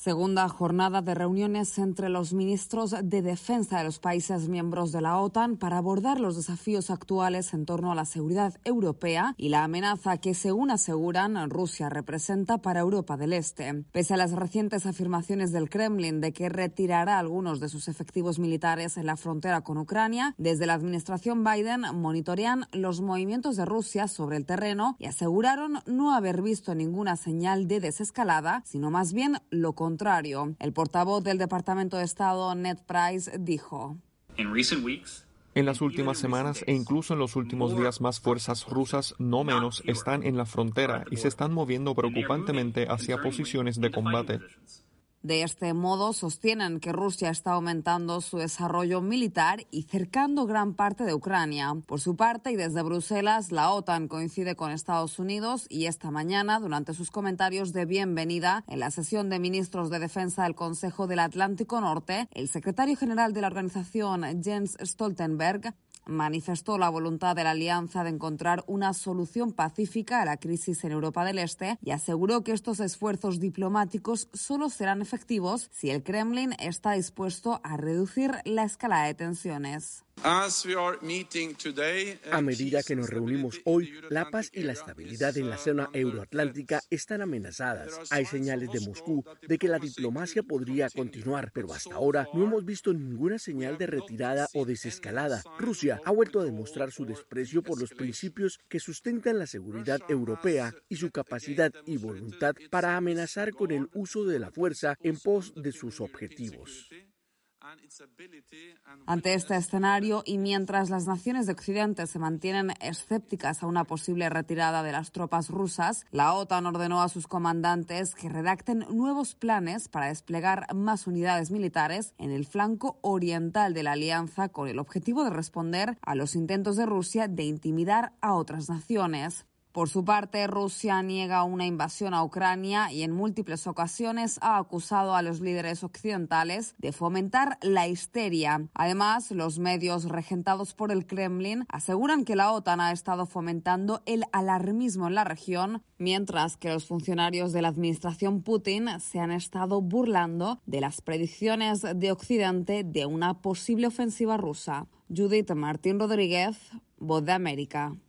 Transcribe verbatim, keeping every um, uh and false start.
Segunda jornada de reuniones entre los ministros de defensa de los países miembros de la OTAN para abordar los desafíos actuales en torno a la seguridad europea y la amenaza que, según aseguran, Rusia representa para Europa del Este. Pese a las recientes afirmaciones del Kremlin de que retirará algunos de sus efectivos militares en la frontera con Ucrania, desde la administración Biden monitorean los movimientos de Rusia sobre el terreno y aseguraron no haber visto ninguna señal de desescalada, sino más bien lo contrario. contrario. El portavoz del Departamento de Estado, Ned Price, dijo: En las últimas semanas e incluso en los últimos días, más fuerzas rusas, no menos, están en la frontera y se están moviendo preocupantemente hacia posiciones de combate. De este modo, sostienen que Rusia está aumentando su desarrollo militar y cercando gran parte de Ucrania. Por su parte, y desde Bruselas, la OTAN coincide con Estados Unidos y esta mañana, durante sus comentarios de bienvenida en la sesión de ministros de defensa del Consejo del Atlántico Norte, el secretario general de la organización, Jens Stoltenberg, manifestó la voluntad de la alianza de encontrar una solución pacífica a la crisis en Europa del Este y aseguró que estos esfuerzos diplomáticos solo serán efectivos si el Kremlin está dispuesto a reducir la escalada de tensiones. A medida que nos reunimos hoy, la paz y la estabilidad en la zona euroatlántica están amenazadas. Hay señales de Moscú de que la diplomacia podría continuar, pero hasta ahora no hemos visto ninguna señal de retirada o desescalada. Rusia ha vuelto a demostrar su desprecio por los principios que sustentan la seguridad europea y su capacidad y voluntad para amenazar con el uso de la fuerza en pos de sus objetivos. Ante este escenario y mientras las naciones de Occidente se mantienen escépticas a una posible retirada de las tropas rusas, la OTAN ordenó a sus comandantes que redacten nuevos planes para desplegar más unidades militares en el flanco oriental de la alianza con el objetivo de responder a los intentos de Rusia de intimidar a otras naciones. Por su parte, Rusia niega una invasión a Ucrania y en múltiples ocasiones ha acusado a los líderes occidentales de fomentar la histeria. Además, los medios regentados por el Kremlin aseguran que la OTAN ha estado fomentando el alarmismo en la región, mientras que los funcionarios de la administración Putin se han estado burlando de las predicciones de Occidente de una posible ofensiva rusa. Judith Martín Rodríguez, Voz de América.